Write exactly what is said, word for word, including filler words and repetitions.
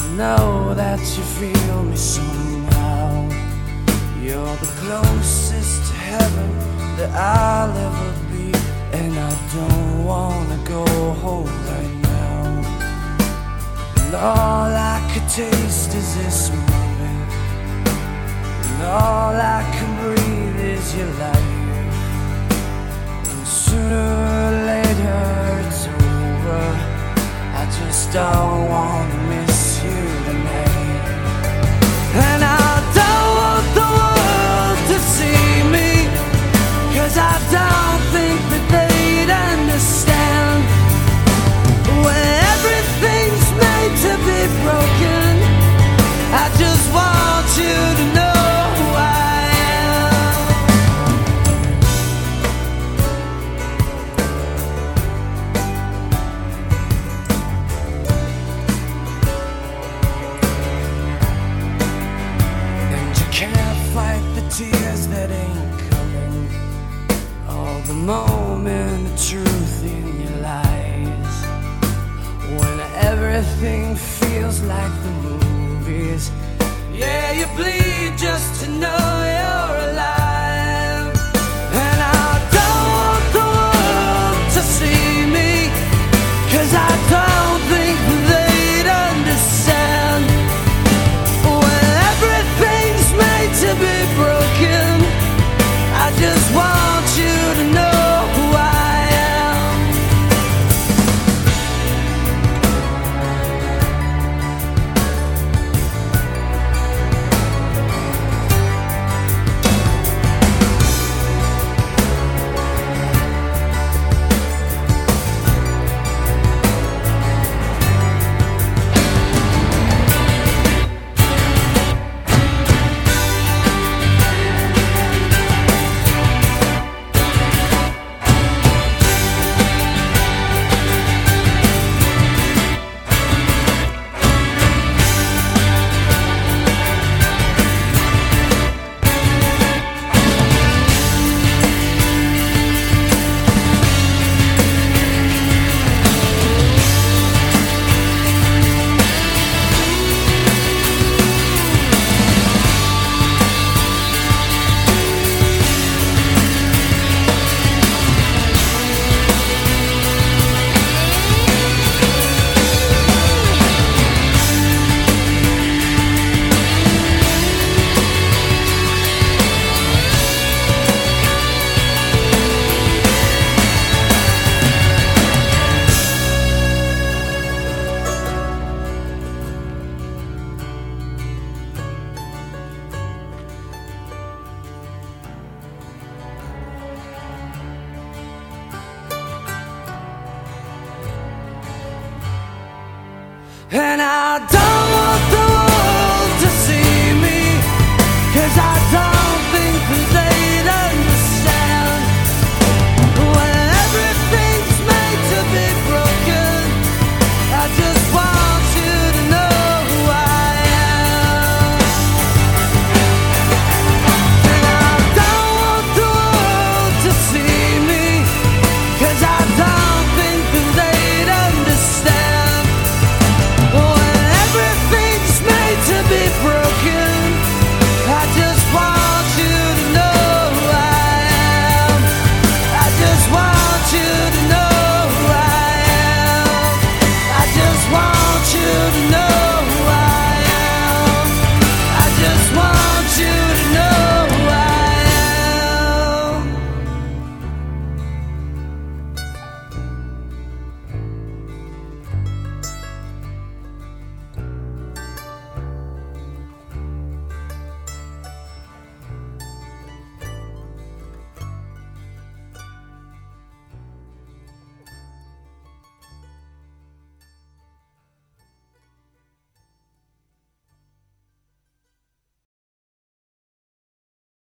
know that you feel me somehow. You're the closest to heaven that I'll ever be, and I don't wanna go home right now. And all I could taste is this moment, and all I can breathe is your life. And sooner or later it's over, I just don't wanna miss you tonight. And I don't want the world to see me, 'cause I don't think that they'd understand. When everything's made to be broken, I just want you to know who I am. And you can't fight the tears that ain't coming, all the moment of truth in your lies. When everything feels like the movies, yeah, you bleed just to know you're alive. And I don't want the world to see me, 'cause I don't think they'd understand. When everything's made to be broken, I just want you to know who I am. And I don't